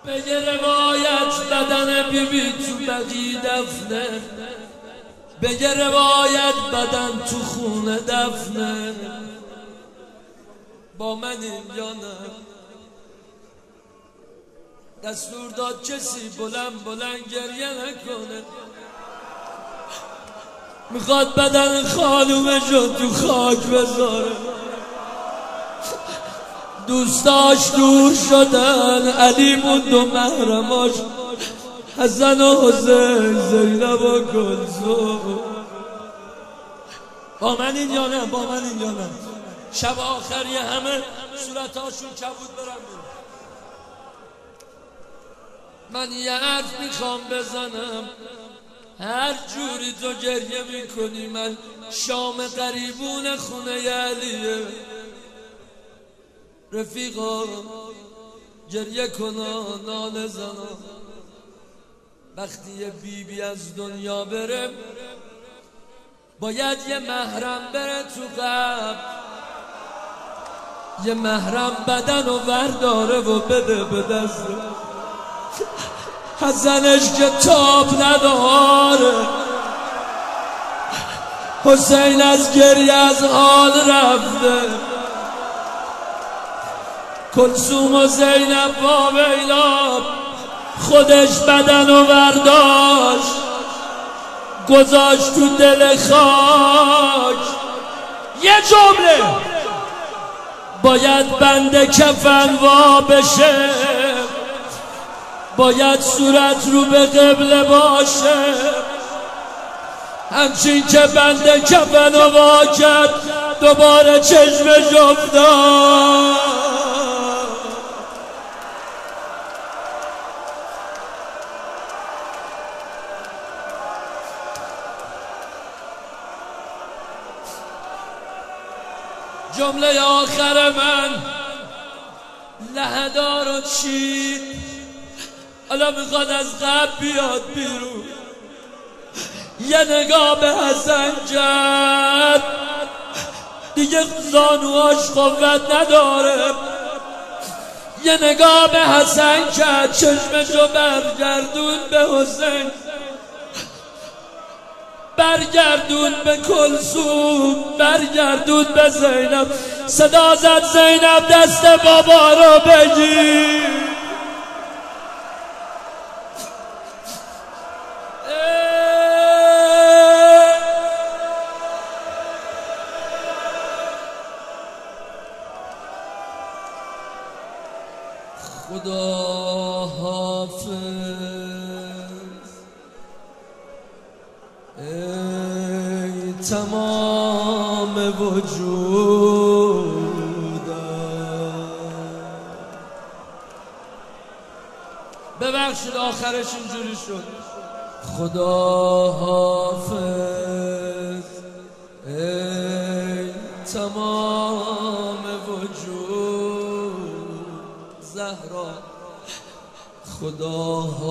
بگه روایت بدن بیبی تو بقی دفنه، بگه روایت بدن تو خونه دفنه. با من اینجا نه. دستور داد کسی بلند بلند گریه نکنه، میخواد بدن خانومشو تو خاک بذاره. دوستاش دور شدن، علی موند و محرماش، حسن و حسین، زینب و کلثوم. با من اینجا نه، با من اینجا نه. شب آخری همه صورتاشون کبود برم بیرون. من یه حرف میخوام بزنم، هر جوری تو گریه میکنی من شام قریبون خونه علیه. رفیقا گریه کنا، ناله زنا. وقتی یه بیبی از دنیا بره باید یه محرم بره تو قبر، یه محرم بدن و ورداره و بده به دست حسنش که تاب نداره. حسین از گریه از حال رفته، کلثوم و زینب با ویلا خودش بدن و برداشت گذاشت تو دل خاک. یه جمله باید بند کفن وا بشه، باید صورت رو به قبله باشه. همچین که بند کفن رو وا کرد دوباره چشمش افتاد. جمله آخر من لحدا رو چید، حالا میخواد از قبل بیاد بیرون. یه نگاه به حسن کرد، دیگه زانوهاش قوت نداره. یه نگاه به حسن کرد، چشمشو برگردون به حسین، برگردون به کلثوم، برگردون به زینب. صدا زد زینب دست بابا رو بگیر. خدا حافظ ای تمام وجودم. ببخشید آخرش اینجوری شد. خدا حافظ ای تمام وجود زهرا. خدا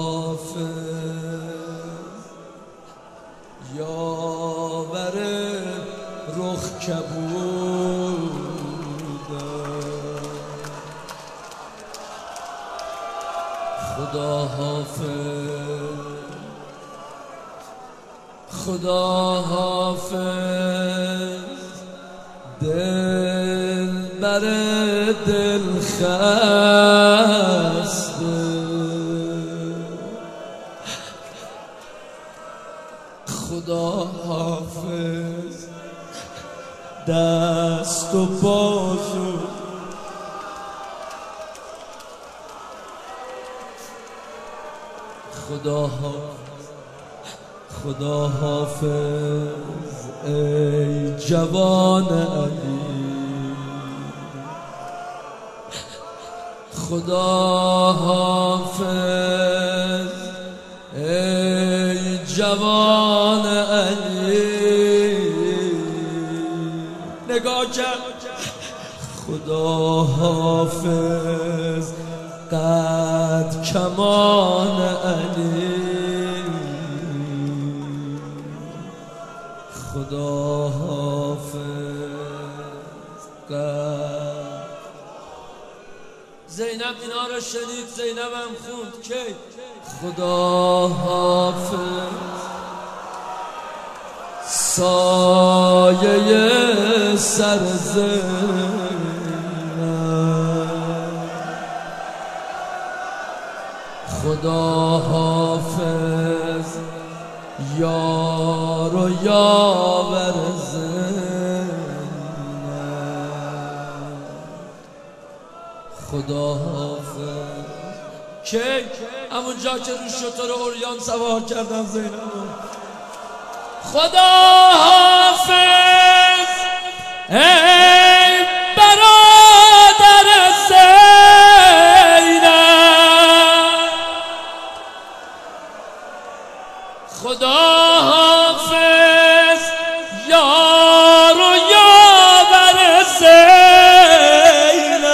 حافظ یاور رخ کبودم. خدا حافظ، خدا حافظ دل بر دل خسته. خدا حافظ دست و بازو. خدا حافظ، خدا حافظ ای جوان علی. خدا حافظ ای جوان علی. نگاه کرد. خدا حافظ قد کمان علی. خدا حافظ قد زینب اینا رو شنید، زینب هم خوند که خدا حافظ سایه سر زینب، خدا حافظ یار و یاور زینب، خدا حافظ که همونجا که رو شتر اوریان سوار کردن زینب، خدا حافظ ای برادر زینب، خدا حافظ یار و یاور زینب،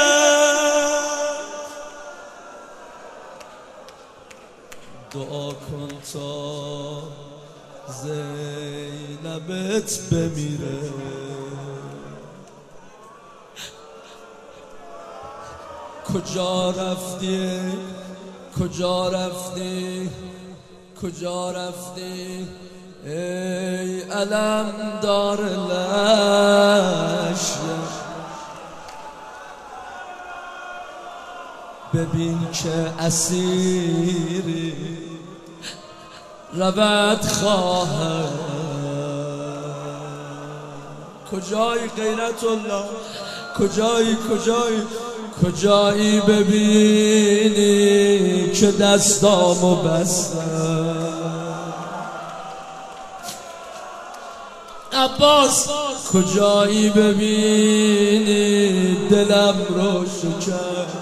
دعا کن تا زینبت بمیره، کجا رفتی کجا رفتی کجا رفتی ای علم دار لشکر، ببین که اسیری رود خواهد، کجایی غیرت الله، کجایی ببینی که دستامو بستم، عباس کجایی ببینی دلم رو شکست،